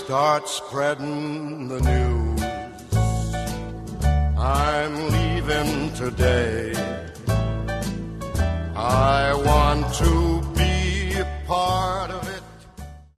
start spreading the news. I'm leaving today. I want to